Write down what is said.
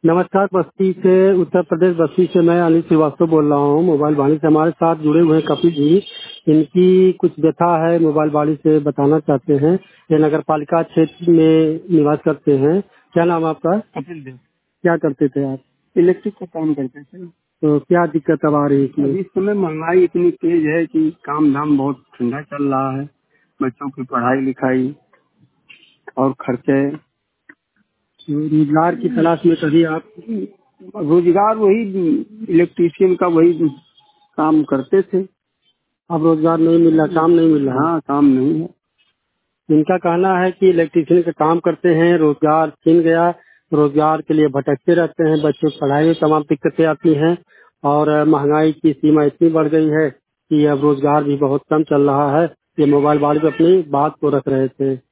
नमस्कार। बस्ती से, उत्तर प्रदेश बस्ती से मैं अनिल श्रीवास्तव बोल रहा हूँ। मोबाइल वाणी से हमारे साथ जुड़े हुए हैं कपिल जी। इनकी कुछ व्यथा है, मोबाइल वाणी से बताना चाहते हैं। ये नगर पालिका क्षेत्र में निवास करते हैं। क्या नाम है आपका? कपिल देव। क्या करते थे आप? इलेक्ट्रिक का काम करते थे। तो क्या दिक्कत अब आ रही है इसमें? अभी इस समय महंगाई इतनी तेज है कि काम धाम बहुत ठंडा चल रहा है। बच्चों की पढ़ाई लिखाई और खर्चे। रोजगार की तलाश में कभी आप? रोजगार वही इलेक्ट्रीशियन का वही काम करते थे। अब रोजगार नहीं मिल रहा, काम नहीं मिल रहा? हाँ, काम नहीं है। इनका कहना है कि इलेक्ट्रीशियन का काम करते हैं, रोजगार छिन गया, रोजगार के लिए भटकते रहते हैं, बच्चों की पढ़ाई में तमाम दिक्कतें आती हैं और महंगाई की सीमा इतनी बढ़ गई है कि अब रोजगार भी बहुत कम चल रहा है। ये मोबाइल वाले पे अपनी बात को रख रहे थे।